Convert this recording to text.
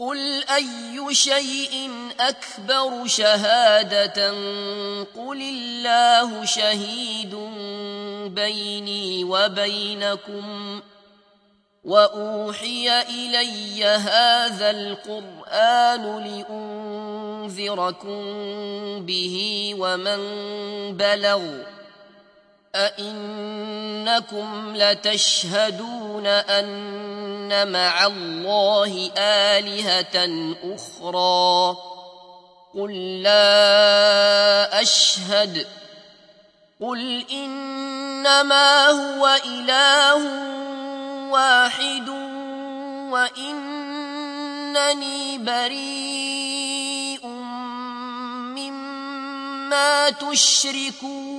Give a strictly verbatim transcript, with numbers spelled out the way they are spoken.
قل أي شيء أكبر شهادة قل الله شهيد بيني وبينكم وأوحي إلي هذا القرآن لأنذركم به ومن بلغ أئنكم لتشهدون أن مع الله آلهة أخرى قل لا أشهد قل إنما هو إله واحد وإنني بريء مما تشركون